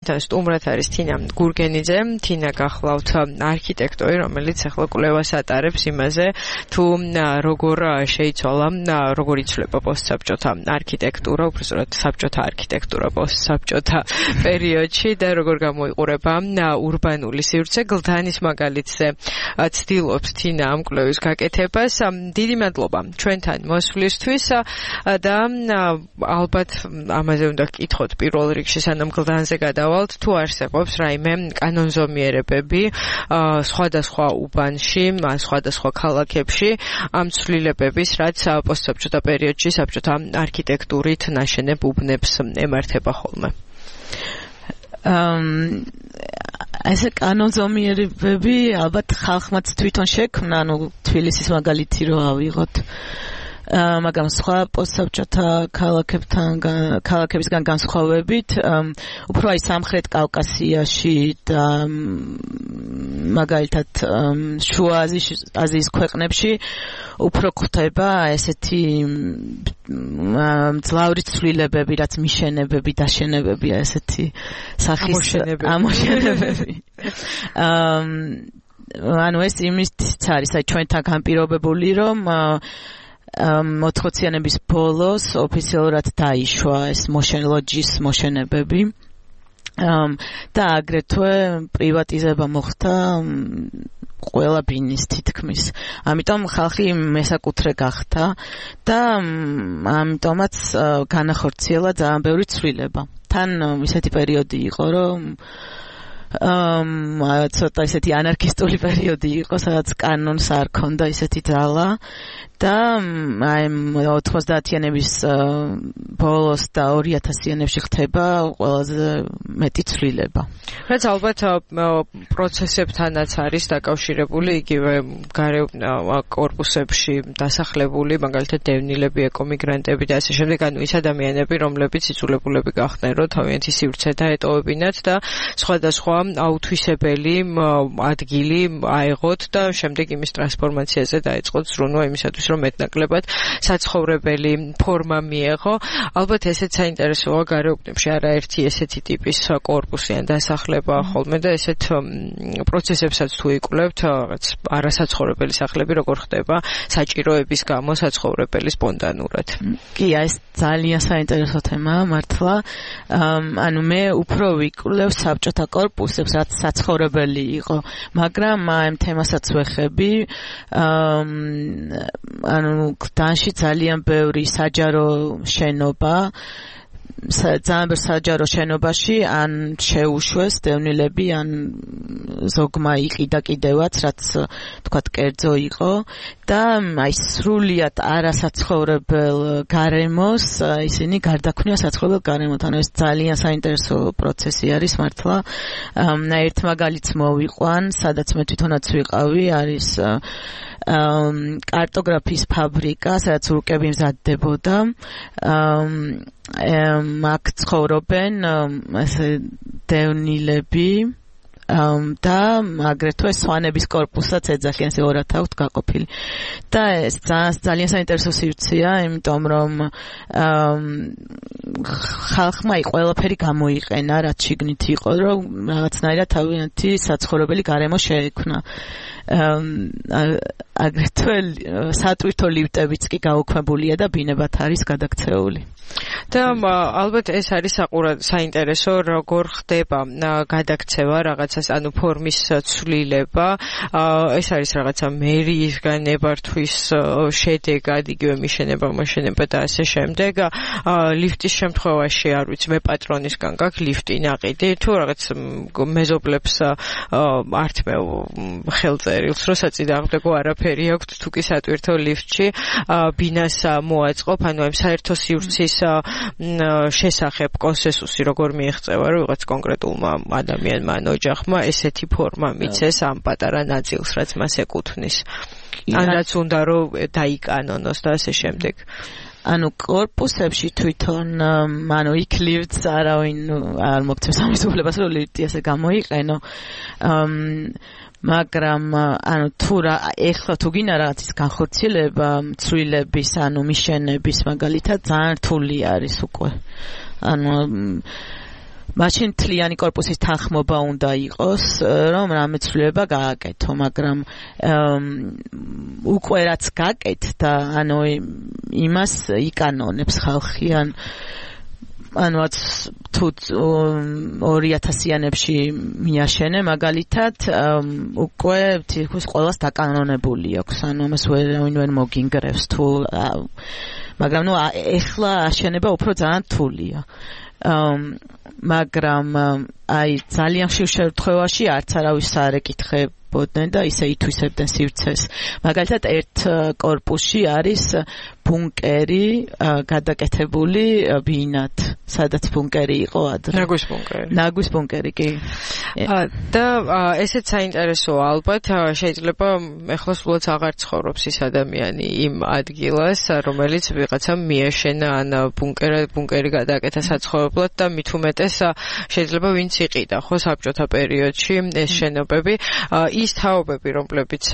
სტუმრად არის თინა გურგენიძე. თინა გახლავთ არქიტექტორი, რომელიც ახლა კვლევას ატარებს იმაზე, თუ როგორ შეიცვალა, როგორ იცვლება პოსტსაბჭოთა არქიტექტურა, უბრალოდ საბჭოთა არქიტექტურა პოსტსაბჭოთა პერიოდში და როგორ გამოიყურება ურბანული სივრცე. გლდანის მაგალითზე ცდილობს თინა ამ კვლევის გაკეთებას. დიდი მადლობა ჩვენთან მოსვლისთვის და ალბათ ამაზე უნდა გკითხოთ პირველ რიგში, სანამ გლდანზე გადავალთ, თუ არსებობს რაიმე კანონზომიერებები სხვადასხვა უბანში, სხვადასხვა ქალაქებში ამ ცვლილებების, რაც პოსტსაბჭოთა პერიოდში საბჭოთა არქიტექტურით ნაშენებ უბნებს ემართება ხოლმე. ესე კანონზომიერებები ალბათ ხალხმაც თვითონ შექმნა, თბილისის მაგალითი რო ავიღოთ. მაგრამ სხვა პოსტსაბჭოთა ქალაქებისგან განსხვავებით, უფრო აი სამხრეთ კავკასიაში და მაგალითად შუა აზიის ქვეყნებში უფრო გვხვდება ესეთი მძლავრი ცვლილებები, რაც მიშენებები, დაშენებებია ესეთი სახის ამოშენებები. ეს იმისთვის არის აი ჩვენთან განპირობებული, რომ 80-იანების ბოლოს ოფიციალურად დაიშვა ეს ლოჯის მოშენებები და აგრეთვე პრივატიზება მოხდა ყველა ბინის თითქმის. ამიტომ ხალხი მესაკუთრე გახდა და ამიტომაც განახორციელა ძალიან ბევრი ცვლილება. თან ისეთი პერიოდი იყო, რომ ცოტა ისეთი ანარქისტული პერიოდი იყო, სადაც კანონს არ ქონდა ისეთი ძალა და აი 90-იანების ბოლოს და 2000-იანებში ხდება ყველაზე მეტი ცვლილება. რაც ალბათ პროცესებთანაც არის დაკავშირებული, იგივე გარეუბ კორპუსებში დასახლებული, მაგალითად დევნილები, ეკომიგრანტები და ასე შემდეგ, ანუ ის ადამიანები, რომლებიც იცვლებულები გახდნენ, რომ თავიანთი სივრცე დაეტოვებინათ და სხვადასხვა აუთვისებელი ადგილი აეღოთ და შემდეგ იმის ტრანსფორმაციაზე დაეწყოთ ზრუნვა იმისათვის, რომ მეტნაკლებად საცხოვრებელი ფორმა მიეღო. ალბათ ესეც საინტერესოა გარეუბნებში არაერთი ესეთი ტიპის კორპუსი ან დასახლება ხოლმე და ესეთ პროცესებსაც თუ იკვლევთ, რაღაც არასაცხოვრებელი სახლები როგორ ხდება საჭიროების გამო საცხოვრებელი სპონტანურად. კი, ეს ძალიან საინტერესო თემაა მართლა. ანუ მე უფრო ვიკვლევ საბჭოთა კორპუსებს, რაც საცხოვრებელი იყო, მაგრამ ამ თემასაც ვეხები. გლდანში ძალიან ბევრი საჯარო შენობა, ძალიან ბევრ საჯარო შენობაში ან შეუშვეს დევნილები, ან ზოგმა იყიდა კიდევაც, რაც თქვათ კერძო იყო და აი სრულიად არასაცხოვრებელ გარემოს ისინი გარდაქმნიან საცხოვრებელ გარემოთ. ანუ ეს ძალიან საინტერესო პროცესი არის მართლა. ერთ მაგალითს მოვიყვან, სადაც მე თვითონაც ვიყავი, არის კარტოგრაფიის ფაბრიკა, სადაც რუკები მზადდებოდა. აქ ცხოვრობენ ესე დევნილები და აგრეთვე სვანების კორპუსაც ეძახიან, ესე 2000-ით გაყოფილი. და ეს ძალიან საინტერესო სივრცეა, იმიტომ რომ ხალხმა ყველაფერი გამოიყენა, რაც შიგნით იყო, რომ რაღაცნაირად თავიანთი საცხოვრებელი გარემო შეექმნა. აგრეთვე სატვირთო ლიფტებიც კი გაუქმებულია და ბინებად არის გადაქცეული. და ალბათ ეს არის საინტერესო, როგორ ხდება გადაქცევა რაღაცას, ანუ ფორმის ცვლილება. ეს არის რაღაცა მერიისგან ნებართვის შედეგად, იგივე მიშენება, მოშენება და ასე შემდეგ. ლიფტის შემთხვევაში არ ვიცი, მე პატრონისგან გაქვს ლიფტი ნაყიდი, თუ რაღაც მეზობლებს ართმევ ხელწერილს, რომ საწინააღმდეგო არაფერი აქვს, თუ კი სატვირთო ლიფტში ბინას მოაწყობ, ანუ ამ საერთო სივრცის შესახებ კონსენსუსი როგორ მიიღწევა, რომ ვიღაც კონკრეტულმა ადამიანმა ან ოჯახმა ესეთი ფორმა მიცეს ამ პატარა ნაწილს, რაც მას ეკუთვნის. ან რაც უნდა რომ დაიკანონოს და ასე შემდეგ. ანუ კორპუსებში თვითონ იქ ლიფტს არავინ არ მოგცემს ამის უფლებას, რომ ლიფტი ასე გამოიყენო. მაგრამ ანუ ეხლა თუ გინდა რაღაცის განხორციელება, ცვლილების, ანუ მიშენების მაგალითად ძალიან რთული არის უკვე. ანუ მაშინ თლიანი კორპუსის თანხმობა უნდა იყოს, რომ რამე ცვლილება გააკეთო, მაგრამ უკვე რაც გაკეთდა, ანუ იმას იკანონებს ხალხი, ანუაც თუ 2000-იანებში მიაშენე მაგალითად, უკვე თითქოს ყველას დაკანონებული აქვს, ანუ ამას ვინ მოგინგრევს თუ მაგრამ ეხლა აშენება უფრო ძალიან რთულია. მაგრამ აი ძალიან ხშირ შემთხვევაში არც არავის არ ეკითხებოდნენ და ისე ითვისებდნენ სივრცეს. მაგალითად ერთ კორპუსში არის ბუნკერი გადაკეთებული ბინად, სადაც ბუნკერი იყო ადრე. ნაგვის ბუნკერი, კი. და ესეც საინტერესოა ალბათ, შეიძლება ეხლა სულაც აღარ ცხოვრობს ის ადამიანი იმ ადგილას, რომელიც ვიღაცამ მიაშენა ან ბუნკერი გადააკეთა საცხოვრებლად და მით უმეტეს შეიძლება ვინც იყიდა ხო საბჭოთა პერიოდში ეს შენობები, ის თაობები, რომლებიც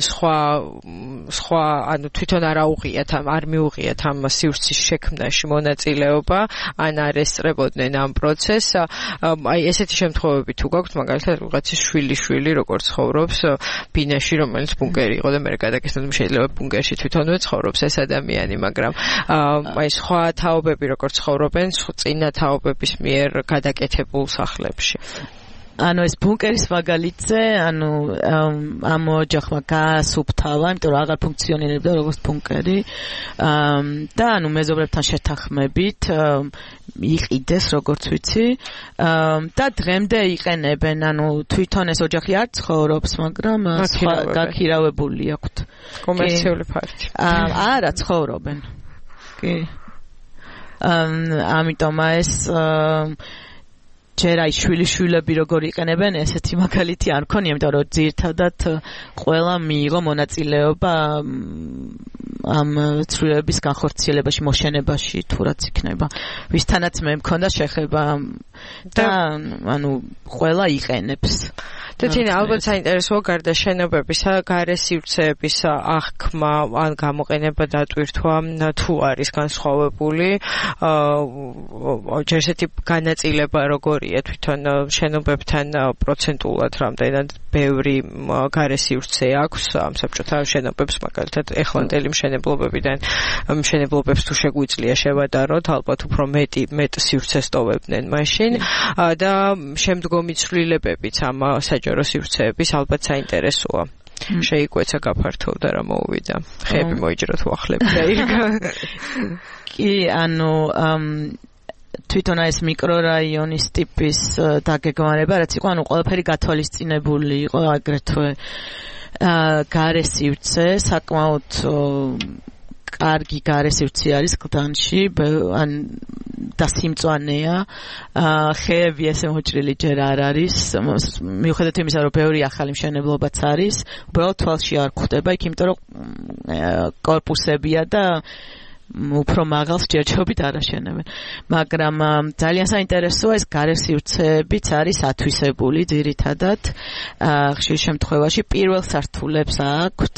სხვა ანუ თვითონ არ მიუღიათ ამ სივრცის შექმნაში მონაწილეობა, ან არ ესწრებოდნენ ამ პროცესს, აი ესეთი შემთხვევები თუ გაქვთ, მაგალითად ვიღაცის შვილი როგორც ცხოვრობს ბინაში, რომელიც ბუნკერი იყო და მე გადაკეთდა, შეიძლება ბუნკერში თვითონვე ცხოვრობს ეს ადამიანი, მაგრამ აი სხვა თაობები როგორც ცხოვრობენ წინა თაობების მიერ გადაკეთებულ სახლებში. ანუ ეს ბუნკერის მაგალითზე, ანუ ამ ოჯახმა გაასუფთავა, იმიტომ რომ აღარ ფუნქციონირებდა როგორც ბუნკერი და ანუ მეზობლებთან შეთანხმებით იყიდეს, როგორც ვიცი, და დღემდე იყენებენ, ანუ თვითონ ეს ოჯახი არ ცხოვრობს, მაგრამ გაქირავებული აქვთ. კომერციული ფაქტი. არა, ცხოვრობენ. კი. ამიტომ ეს ჯერ აი შვილები როგორ იყენებენ, ესეთი მაგალითი არ მქონია, იმიტომ რომ ძირთადად ყველა მიიღო მონაწილეობა ამ ცვლილების განხორციელებაში, მოშენებაში, თუ რაც იქნება. ვისთანაც მე მქონდა შეხება და ანუ ყველა იყენებს. და თინა ალბათ საინტერესოა გარდა შენობებისა, გარე სივრცეების აღქმა ან გამოყენება დატვირთვა თუ არის განსხვავებული, ჯერ ესეთი განაწილება როგორია თვითონ შენობებთან პროცენტულად რამდენად ბევრი გარე სივრცე აქვს ამ საბჭოთა შენობებს, მაგალითად ეხლანდელი მშენებლობებს თუ შეგვიძლია შევადაროთ, ალბათ უფრო მეტ სივრცეს ტოვებდნენ მაშინ და შემდგომი ცვლილებებიც ამ საჯარო სივრცეების ალბათ საინტერესოა. შეიკვეცა, გაფართოვდა, რა მოუვიდა. ხეები მოიჯროთ უახლები და ირგა. კი, ანუ თვითონ ეს მიკრორაიონის ტიპის დაგეგმარება, რაც იყო, ანუ ყველაფერი გათვალისწინებული იყო აგრეთვე გარე სივრცე, საკმაოდ კარგი გარე სივრცე არის კლდანში, ან და სიმწვანეა, ხეები ესე მოჭრილი ჯერ არ არის, მიუხედავად იმისა, რომ ბევრი ახალი მშენებლობაც არის, უბრალოდ თვალში არ გვხვდება, იმიტომ რომ კორპუსებია და უფრო მაღალ სჯერჯობით არ აშენებენ. მაგრამ ძალიან საინტერესოა ეს გარე სივრცეებიც არის ათვისებული ძირითადად, ხშირ შემთხვევაში პირველ სართულებს აქვთ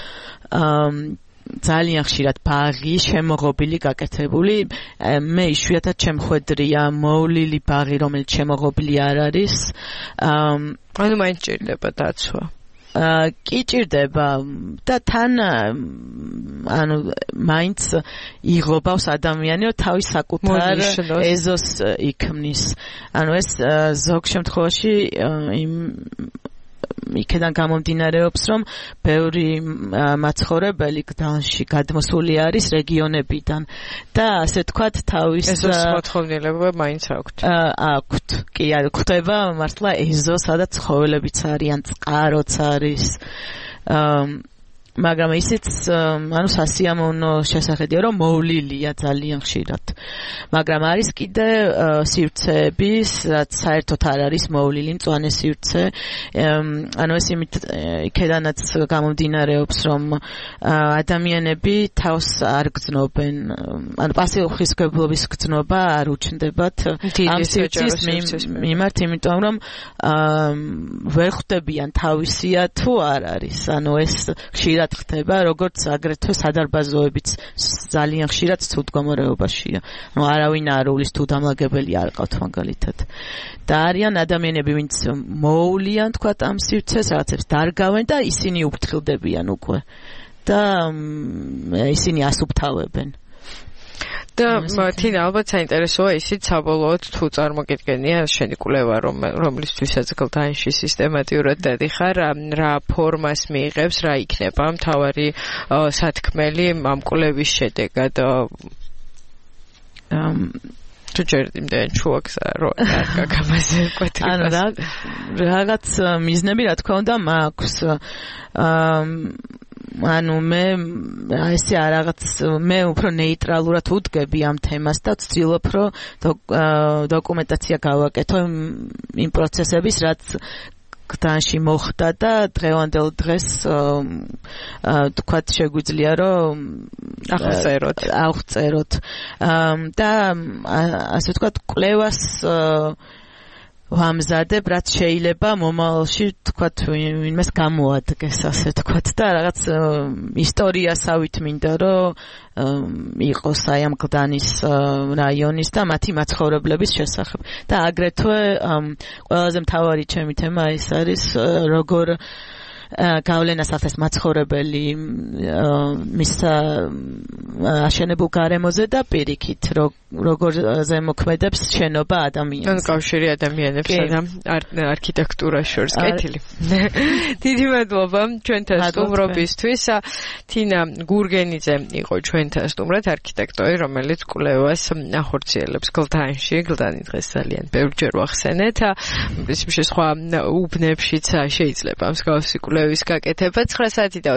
ძალიან ხშირად ბაღი შემოღობილი გაკეთებული. მე იშვიათად შემხვედრია მოვლილი ბაღი, რომელიც შემოღობილი არ არის. ანუ მაინც ჭირდება დაცვა. კი ჭირდება და თან ანუ მაინც იღობავს ადამიანი, რომ თავის საკუთარ ეზოს იქმნის. ანუ ეს ზოგ შემთხვევაში იქიდან გამომდინარეობს, რომ ბევრი მაცხოვრებელი გდანში გადმოსული არის რეგიონებიდან და ასე თქვათ თავის ეზოს მოთხოვნილება მაინც აქვთ. აქვთ. კი, გვხვდება მართლა ეზო, სადაც ცხოველებიც არიან, წყაროც არის. მაგრამ ისიც ანუ სასიამოვნო შესახედია, რომ მოვლილია ძალიან ხშირად. მაგრამ არის კიდე სივრცეების, რაც საერთოდ არ არის მოვლილი, მწვანე სივრცე. ანუ ეს იქედანაც გამომდინარეობს, რომ ადამიანები თავს არ გრძნობენ, ანუ პასიურხისგებლობის გრძნობა არ უჩნდებათ ამ სივრცის მიმართ, იმიტომ რომ ვერ ხვდებიან თავისია თუ არ არის. ანუ ეს ხშირად ხშირად ხდება, როგორც აგრეთვე სადარბაზოებიც ძალიან ხშირად ცუდ გამორეობაშია. ანუ არავინ არ უვლის თუ დამლაგებელი არ ყავთ მაგალითად. და არიან ადამიანები, ვინც მოუვლიან თქვათ ამ სივრცეს, რაღაცებს დარგავენ და ისინი უფრთხილდებიან უკვე. და ისინი ასუფთავებენ. და თინა ალბათ საინტერესოა ისიც საბოლოოდ თუ წარმოგიდგენია შენი კვლევა რომლისთვისაც გლდანში სისტემატიურად დადიხარ რა ფორმას მიიღებს რა იქნება მთავარი სათქმელი ამ კვლევის შედეგად თუ ჯერ იმდენ ჩუაქს რო არ გაგამაზე კვეთრი ანუ რაღაც მიზნები რა თქმა უნდა მაქვს ანუ მე ესე რაღაც მე უფრო ნეიტრალურად უდგები ამ თემას და ვცდილობ რომ დოკუმენტაცია გავაკეთო იმ პროცესების რაც გდანში მოხდა და დღევანდელ დღეს თქვათ შეგვიძლია რომ აღწეროთ და ასე ვთქვათ კვლევას ვამზადებ რაც შეიძლება მომავალში თქვათ ვინმეს გამოადგეს ასე თქვათ და რაღაც ისტორიასავით მინდა რომ იყოს აი ამ გლდანის რაიონის და მათი მაცხოვრებლების შესახებ და აგრეთვე ყველაზე მთავარი ჩემი თემა ეს არის როგორ გავლენას ახდენს მაცხოვრებელი მის აშენებულ გარემოზე და პირიქით როგორ ზემოქმედებს შენობა ადამიანს. ანუ კავშირი ადამიანებსა და არქიტექტურას შორის. კეთილი. დიდი მადლობა ჩვენთან სტუმრობისთვის. თინა გურგენიძე იყო ჩვენთან სტუმრად არქიტექტორი, რომელიც კვლევას ახორციელებს გლდანში. გლდანი დღეს ძალიან ბევრჯერ ვახსენეთ. პრინციპში სხვა უბნებშიც შეიძლება მსგავსი კვლევის გაკეთება 9 საათი და